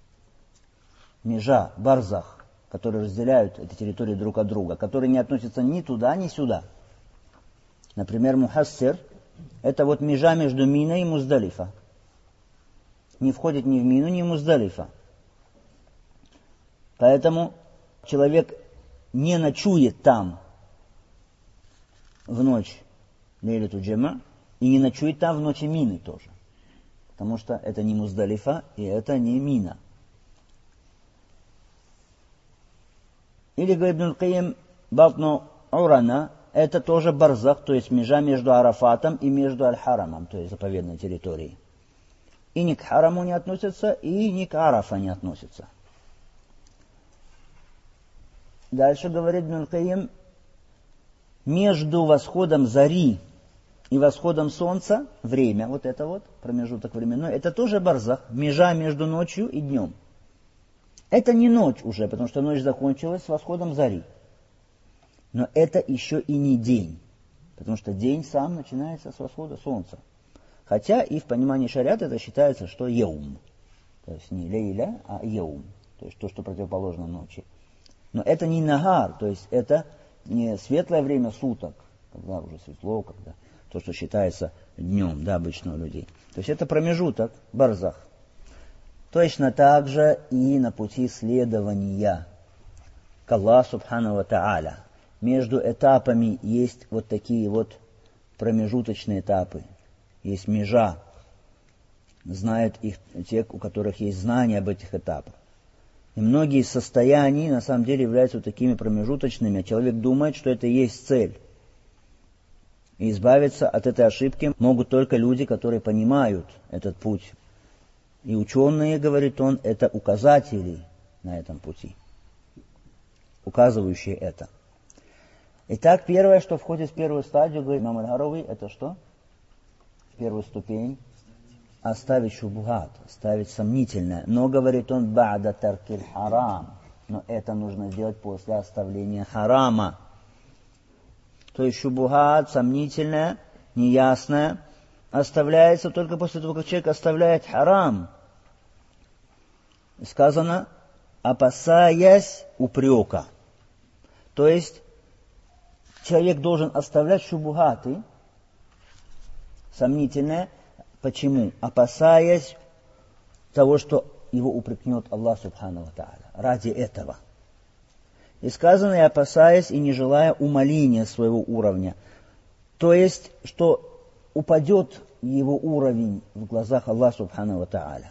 Межа, барзах, которые разделяют эти территории друг от друга, которые не относятся ни туда, ни сюда. Например, Мухассир – это вот межа между Миной и Муздалифа. Не входит ни в Мину, ни в Муздалифа. Поэтому человек не ночует там в ночь Лейлату Джама и не ночует там в ночи Мины тоже. Потому что это не Муздалифа и это не Мина. Или, говорит Ибн аль-Кайим, Батну Урана, это тоже барзах, то есть межа между Арафатом и между Аль-Харамом, то есть заповедной территорией. И ни к Хараму не относится, и ни к Арафа не относится. Дальше говорит Ибн аль-Кайим, между восходом зари и восходом солнца, время, вот это вот, промежуток временной, это тоже барзах, межа между ночью и днем. Это не ночь уже, потому что ночь закончилась с восходом зари. Но это еще и не день, потому что день сам начинается с восхода солнца. Хотя и в понимании шариата это считается, что еум. То есть не лейля, а еум. То есть то, что противоположно ночи. Но это не нагар, то есть это не светлое время суток, когда уже светло, когда то, что считается днем, да, обычно у людей. То есть это промежуток, барзах. Точно так же и на пути следования к Аллаху Субхану ва Тааля. Между этапами есть вот такие вот промежуточные этапы. Есть межа. Знают их те, у которых есть знания об этих этапах. И многие состояния на самом деле являются вот такими промежуточными. Человек думает, что это и есть цель. И избавиться от этой ошибки могут только люди, которые понимают этот путь. И ученые, говорит он, это указатели на этом пути, указывающие это. Итак, первое, что входит в первую стадию, говорит имам Аль-Харави, это что? Первую ступень. Оставить шубхат, оставить сомнительное. Но, говорит он, ба'да таркиль харам. Но это нужно сделать после оставления харама. То есть шубхат, сомнительное, неясное, оставляется только после того, как человек оставляет харам. Сказано, опасаясь упрека. То есть, человек должен оставлять шубухаты, сомнительное. Почему? Опасаясь того, что его упрекнет Аллах Субхану ва Тааля. Ради этого. И сказано, и опасаясь, и не желая умаления своего уровня. То есть, что упадет его уровень в глазах Аллаха Субхану ва Тааля.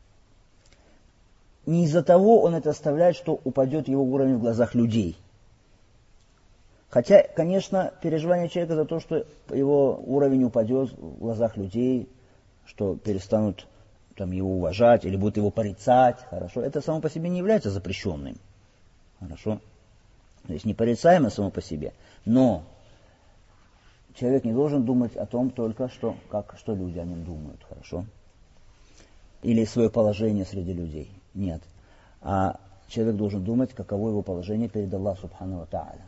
Не из-за того он это оставляет, что упадет его уровень в глазах людей. Хотя, конечно, переживание человека за то, что его уровень упадет в глазах людей, что перестанут там, его уважать или будут его порицать, хорошо, это само по себе не является запрещенным. Хорошо? То есть непорицаемо само по себе. Но человек не должен думать о том только, что, как, что люди о нем думают, хорошо? Или свое положение среди людей. Нет. А человек должен думать, каково его положение перед Аллахом Субхану ва Тааля.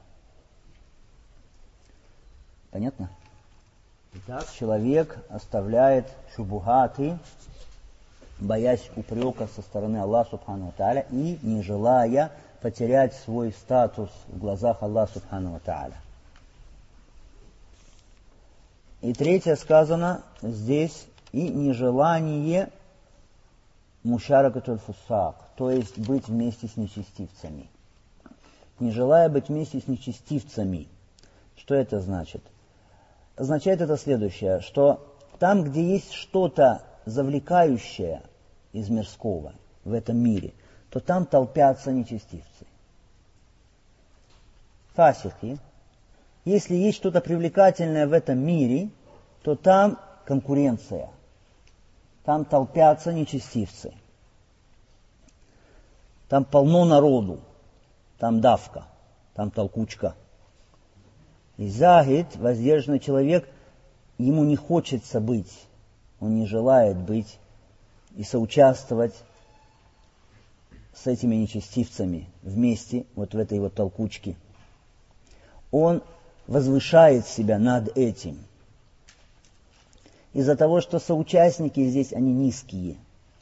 Понятно? Итак, человек оставляет шубухаты, боясь упрека со стороны Аллаха Субхану ва Тааля и не желая потерять свой статус в глазах Аллаха Субхану ва Тааля. И третье сказано здесь, и нежелание мушаракатуль фусак, то есть быть вместе с нечестивцами. Не желая быть вместе с нечестивцами. Что это значит? означает это следующее, что там, где есть что-то завлекающее из мирского в этом мире, то там толпятся нечестивцы. Фасихи. Если есть что-то привлекательное в этом мире, то там конкуренция. Там толпятся нечестивцы. Там полно народу. Там давка. Там толкучка. И захид, воздержанный человек, ему не хочется быть. Он не желает быть и соучаствовать с этими нечестивцами вместе, вот в этой вот толкучке. Он возвышает себя над этим. Из-за того, что соучастники здесь, они низкие.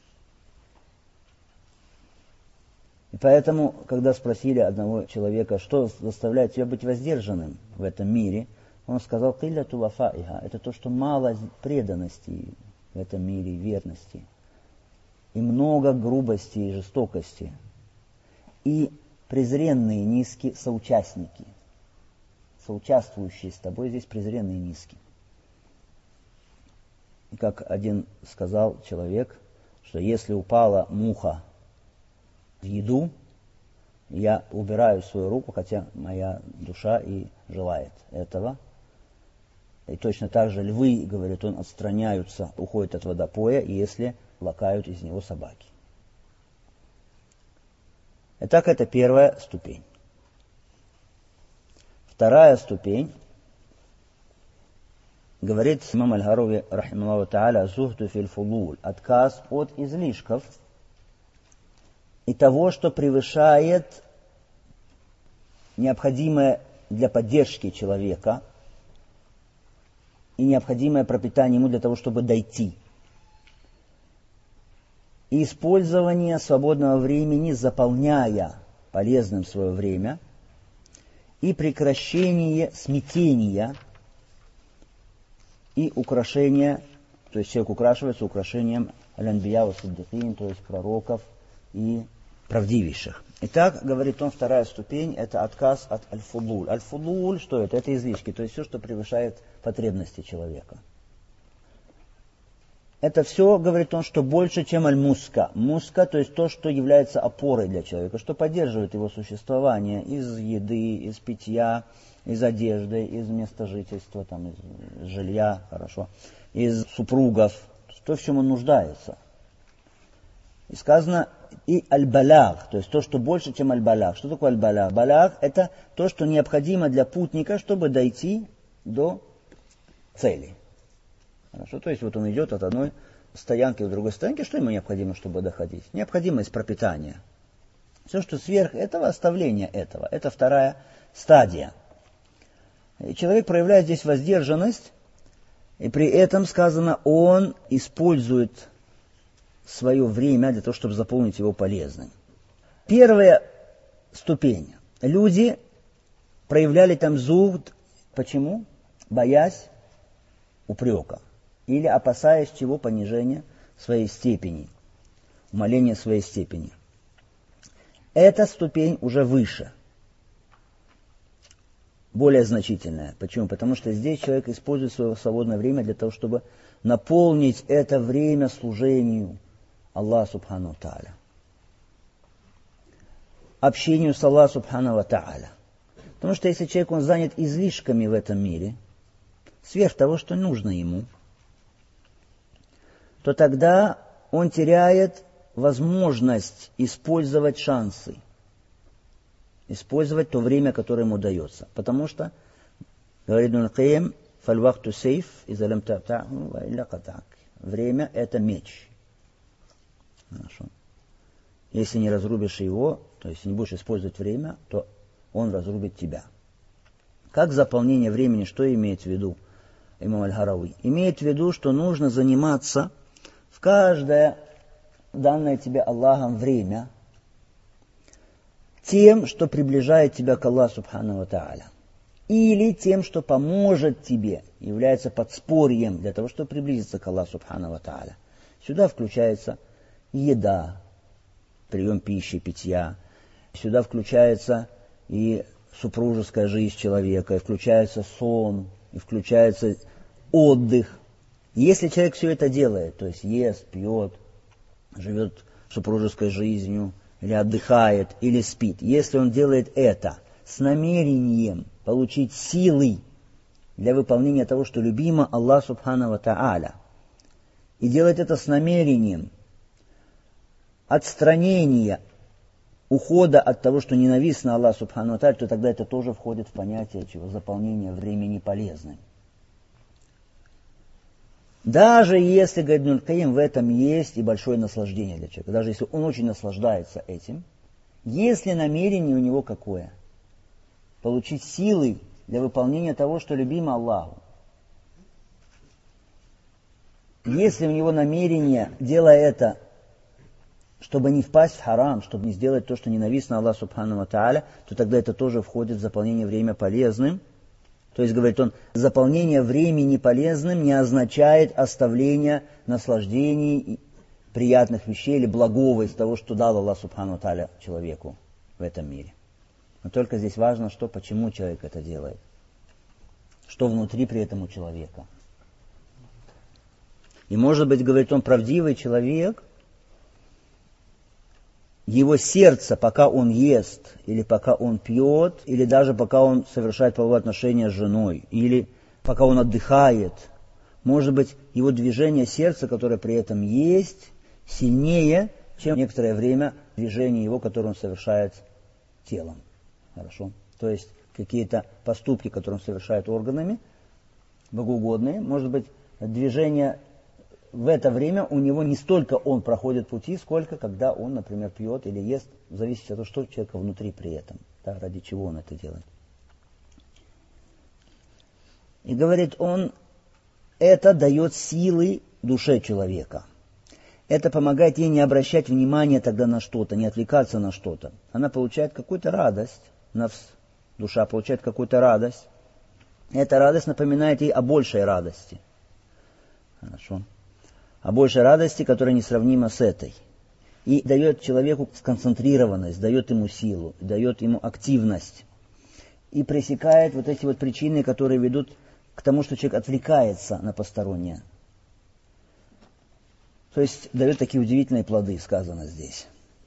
И поэтому, когда спросили одного человека, что заставляет тебя быть воздержанным в этом мире, он сказал: «Килляту вафаиха». Это то, что мало преданности в этом мире, верности. И много грубости и жестокости. И презренные низкие соучастники. Соучаствующие с тобой здесь презренные низкие. И как один сказал человек, что если упала муха в еду, я убираю свою руку, хотя моя душа и желает этого. И точно так же львы, говорит он, отстраняются, уходят от водопоя, если лакают из него собаки. Итак, это первая ступень. Вторая ступень, говорит имам Аль-Харави, рахимахуллаху та'аля, зухду фил фудул, отказ от излишков и того, что превышает необходимое для поддержки человека и необходимое пропитание ему для того, чтобы дойти. И использование свободного времени, заполняя полезным свое время, и прекращение смятения и украшения, то есть человек украшивается украшением аль-анбия ва сиддикин, то есть пророков и правдивейших. Итак, говорит он, вторая ступень – это отказ от аль-фудуль. Аль-фудуль, что это? Это излишки, то есть все, что превышает потребности человека. Это все, говорит он, что больше, чем аль-муска. Муска, то есть то, что является опорой для человека, что поддерживает его существование из еды, из питья, из одежды, из места жительства, там, из жилья, хорошо, из супругов, то, в чем он нуждается. И сказано и аль-балаг, то есть то, что больше, чем аль-балаг. Что такое аль-балаг? Балаг – это то, что необходимо для путника, чтобы дойти до цели. Хорошо, то есть вот он идет от одной стоянки к другой стоянке, что ему необходимо, чтобы доходить? Необходимость пропитания. Все, что сверх этого, оставление этого. Это вторая стадия. И человек проявляет здесь воздержанность, и при этом сказано, он использует свое время для того, чтобы заполнить его полезным. Первая ступень. Люди проявляли там зухд. Почему? Боясь упрека. Или опасаясь чего? Понижения своей степени. Умаления своей степени. Эта ступень уже выше. Более значительная. Почему? Потому что здесь человек использует свое свободное время для того, чтобы наполнить это время служению Аллаху Субхану Тааля. Общению с Аллахом Субхану Тааля. Потому что если человек он занят излишками в этом мире, сверх того, что нужно ему, то тогда он теряет возможность использовать шансы, использовать то время, которое ему дается. Потому что, говорит Ибн Аль-Кайим, «Фалвахту сейф, иза лям та'та'ху, ва илля катак». Время – это меч. Хорошо. Если не разрубишь его, то есть не будешь использовать время, то он разрубит тебя. Как заполнение времени, что имеет в виду имам Аль-Харави? Имеет в виду, что нужно заниматься в каждое данное тебе Аллахом время тем, что приближает тебя к Аллаху Субхану ва Тааля. Или тем, что поможет тебе, является подспорьем для того, чтобы приблизиться к Аллаху Субхану ва Тааля. Сюда включается еда, прием пищи, питья. Сюда включается и супружеская жизнь человека, и включается сон, и включается отдых. Если человек все это делает, то есть ест, пьет, живет супружеской жизнью, или отдыхает, или спит, если он делает это с намерением получить силы для выполнения того, что любимо Аллах Субхану ва Тааля, и делает это с намерением отстранения, ухода от того, что ненавистно Аллах Субхану ва Тааля, то тогда это тоже входит в понятие чего? Заполнения времени полезным. Даже если, говорит Ибн аль-Кайим, в этом есть и большое наслаждение для человека, даже если он очень наслаждается этим, если намерение у него какое? Получить силы для выполнения того, что любимо Аллаху. Если у него намерение, делая это, чтобы не впасть в харам, чтобы не сделать то, что ненавистно Аллаху Субхану ва Тааля, то тогда это тоже входит в заполнение времени полезным. То есть, говорит он, заполнение времени полезным не означает оставление наслаждений, приятных вещей или благого из того, что дал Аллах Субхану ва Тааля человеку в этом мире. Но только здесь важно, что, почему человек это делает. Что внутри при этом у человека. И может быть, говорит он, правдивый человек, его сердце, пока он ест, или пока он пьет, или даже пока он совершает половые отношения с женой, или пока он отдыхает, может быть, его движение сердца, которое при этом есть, сильнее, чем некоторое время движение его, которое он совершает телом. Хорошо? То есть какие-то поступки, которые он совершает органами, богоугодные, может быть, движение в это время у него не столько он проходит пути, сколько когда он, например, пьет или ест, зависит от того, что у человека внутри при этом, да, ради чего он это делает. И говорит он, это дает силы душе человека. Это помогает ей не обращать внимания тогда на что-то, не отвлекаться на что-то. Она получает какую-то радость, душа получает какую-то радость. Эта радость напоминает ей о большей радости. Хорошо. О большей радости, которая несравнима с этой. И дает человеку сконцентрированность, дает ему силу, дает ему активность. И пресекает вот эти вот причины, которые ведут к тому, что человек отвлекается на постороннее. То есть дает такие удивительные плоды, сказано здесь.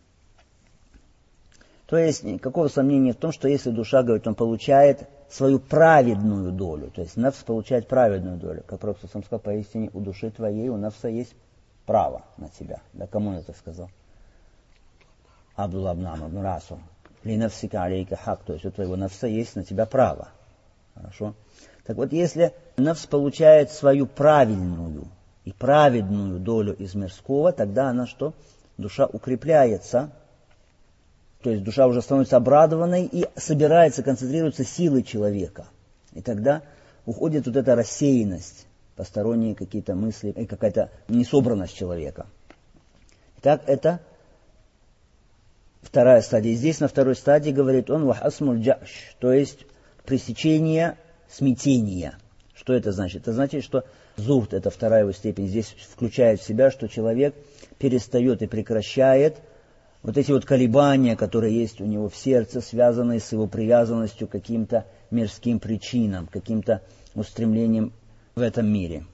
То есть никакого сомнения в том, что если душа, говорит, он получает свою праведную долю, то есть нафс получает праведную долю, как Пророк сам сказал, поистине у души твоей, у нафса есть право на тебя. Да кому он это сказал? Абдулла ибн Амр ибн Расу. Ли нафсика алейка хак, то есть у твоего нафса есть на тебя право. Хорошо? Так вот, если нафс получает свою правильную и праведную долю из мирского, тогда она что? Душа укрепляется. То есть душа уже становится обрадованной и собирается, концентрируются силы человека. И тогда уходит вот эта рассеянность, посторонние какие-то мысли и какая-то несобранность человека. Итак, это вторая стадия. Здесь на второй стадии говорит он вахасмуль джаш, то есть пресечение смятения. Что это значит? Это значит, что зухд, это вторая его степень, здесь включает в себя, что человек перестает и прекращает вот эти вот колебания, которые есть у него в сердце, связанные с его привязанностью к каким-то мирским причинам, каким-то устремлением в этом мире.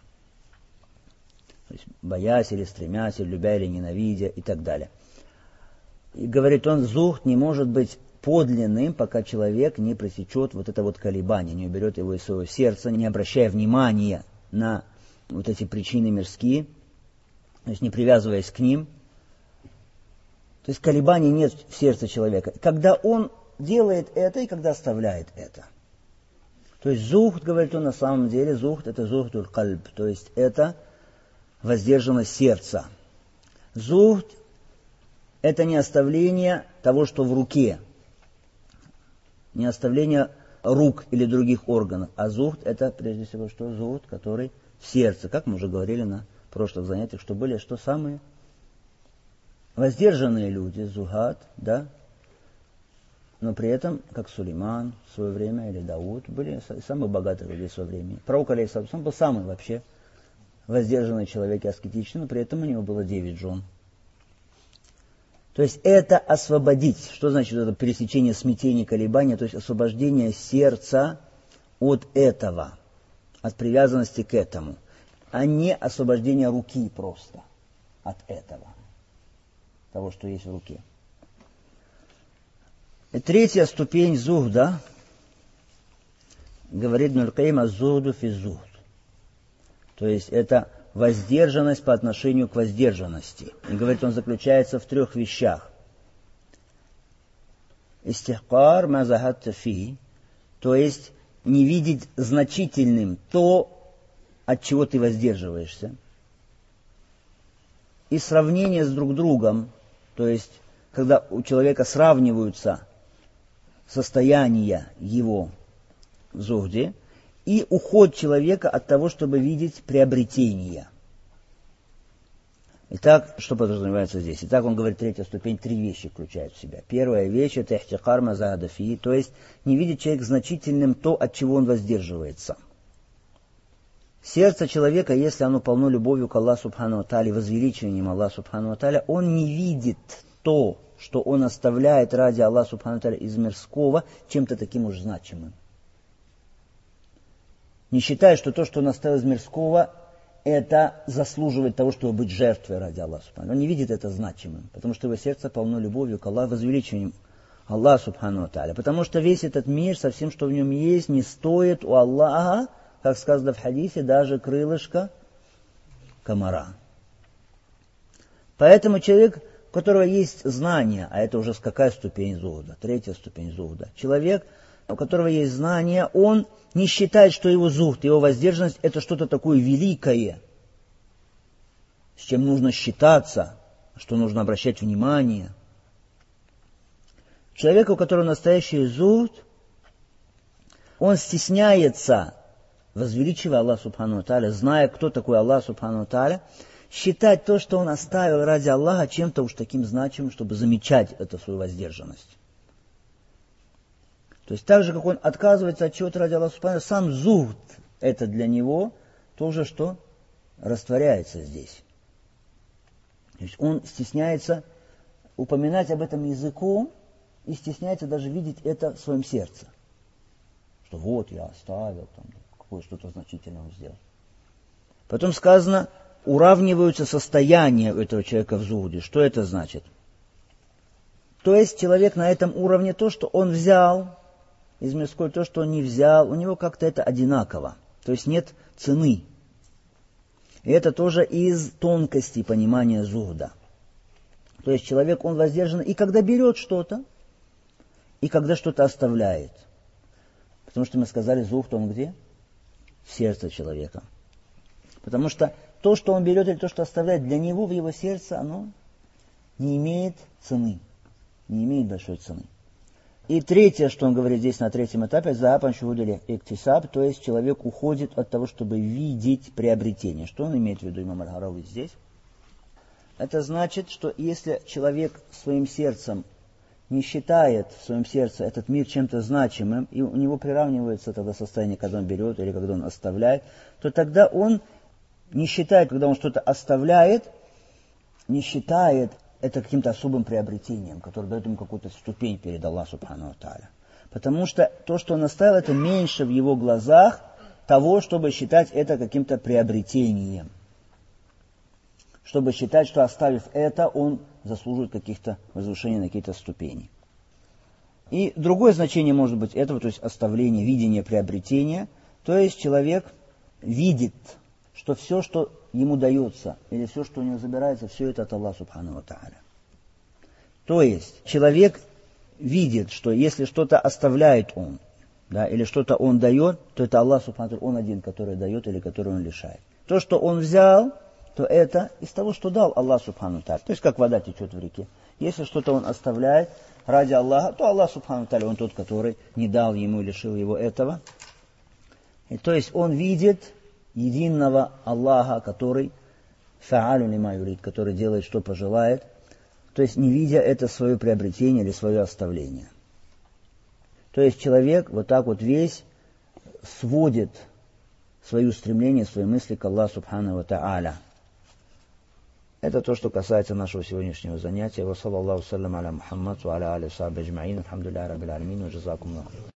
То есть боясь или стремясь, или любя или ненавидя и так далее. И говорит он, зухд не может быть подлинным, пока человек не пресечет вот это вот колебание, не уберет его из своего сердца, не обращая внимания на вот эти причины мирские, то есть не привязываясь к ним. То есть колебаний нет в сердце человека. Когда он делает это и когда оставляет это. То есть зухд, говорит он, на самом деле, зухд это зухдуль кальб, то есть это воздержанность сердца. Зухд это не оставление того, что в руке, не оставление рук или других органов, а зухд это прежде всего что? Зухд, который в сердце, как мы уже говорили на прошлых занятиях, что были что самые воздержанные люди, зухад, да, но при этом, как Сулейман в свое время, или Дауд, были самые богатые люди в свое время. Пророк алейхиссалам был самый вообще воздержанный человек и аскетичный, но при этом у него было девять жен. То есть это освободить. Что значит это пересечение смятения, колебания? То есть освобождение сердца от этого. от привязанности к этому, а не освобождение руки просто от этого, того, что есть в руке. И третья ступень зухда, говорит Ибн аль-Каим, аз-зухду фи зухд. То есть это воздержанность по отношению к воздержанности. И говорит, он заключается в трех вещах. Истихкар ма захадта фи, то есть не видеть значительным то, от чего ты воздерживаешься. И сравнение с друг другом, то есть когда у человека сравниваются состояния его в зухде, и уход человека от того, чтобы видеть приобретения. Итак, что подразумевается здесь? Итак, он говорит, третья ступень, три вещи включает в себя. Первая вещь – это ихтикар ма захадта фи, то есть не видит человек значительным то, от чего он воздерживается. Сердце человека, если оно полно любовью к Аллаху Субхану ва Тааля, возвеличиванием Аллаха Субхану ва Тааля, он не видит то, что он оставляет ради Аллаха Субхану ва Тааля из мирского, чем-то таким уж значимым. Не считая, что то, что он оставил из мирского, это заслуживает того, чтобы быть жертвой ради Аллаха Субхану. Он не видит это значимым, потому что его сердце полно любовью к Аллаху, возвеличиванием Аллаха Субхану ва Тааля. Потому что весь этот мир, со всем, что в нем есть, не стоит у Аллаха, как сказано в хадисе, даже крылышко комара. Поэтому человек, у которого есть знание, а это уже какая ступень зухда? Третья ступень зухда. Человек, у которого есть знание, он не считает, что его зухд, его воздержанность это что-то такое великое, с чем нужно считаться, что нужно обращать внимание. Человек, у которого настоящий зухд, он стесняется, возвеличивая Аллаха Субхану ва Тааля, зная, кто такой Аллах Субхану ва Тааля, считать то, что он оставил ради Аллаха, чем-то уж таким значимым, чтобы замечать эту свою воздержанность. То есть так же, как он отказывается от чего-то ради Аллаха Субхану ва Тааля, сам зухд, это для него тоже что? Растворяется здесь. То есть он стесняется упоминать об этом языком и стесняется даже видеть это в своем сердце. Что вот я оставил, там, какое что-то значительное он сделал. Потом сказано, уравниваются состояния у этого человека в зухде. Что это значит? То есть человек на этом уровне, то, что он взял из мирской, то, что он не взял, у него как-то это одинаково. То есть нет цены. И это тоже из тонкости понимания зухда. То есть человек, он воздержан и когда берет что-то, и когда что-то оставляет. Потому что мы сказали, зухд он где? В сердце человека. Потому что то, что он берет или то, что оставляет, для него в его сердце, оно не имеет цены. Не имеет большой цены. И третье, что он говорит здесь на третьем этапе, заапан шухудили иктисаб, то есть человек уходит от того, чтобы видеть приобретение. Что он имеет в виду, имам Аль-Харави, здесь? Это значит, что если человек своим сердцем не считает в своем сердце этот мир чем-то значимым, и у него приравнивается тогда состояние, когда он берет или когда он оставляет, то тогда он не считает, когда он что-то оставляет, не считает это каким-то особым приобретением, которое дает ему какую-то ступень перед Аллахом Субхану ва Тааля. Потому что то, что он оставил, это меньше в его глазах того, чтобы считать это каким-то приобретением. Чтобы считать, что оставив это, он заслуживает каких-то возвышений на какие-то ступени. И другое значение может быть этого, то есть оставление, видение, приобретения. То есть человек видит, что все, что ему дается, или все, что у него забирается, все это от Аллаха Субхану ва Тааля. То есть человек видит, что если что-то оставляет он, да, или что-то он дает, то это Аллах Субхану ва Тааля, он один, который дает или который он лишает. То, что он взял, то это из того, что дал Аллах Субхану ва Тааля. То есть как вода течет в реке. Если что-то он оставляет ради Аллаха, то Аллах Субхану ва Тааля, он тот, который не дал ему, лишил его этого. И то есть он видит единого Аллаха, который фа'алю лима юрид, который делает, что пожелает, то есть не видя это свое приобретение или свое оставление. То есть человек вот так вот весь сводит свои устремления, свои мысли к Аллаху Субхану ва Тааля. Это то, что касается нашего сегодняшнего занятия. Ва саллаллаху саллям аля Мухаммад ва аля алихи ва сахбихи аджмаин. Алхамдулиллахи раббил аламин ва джазакумуллаху.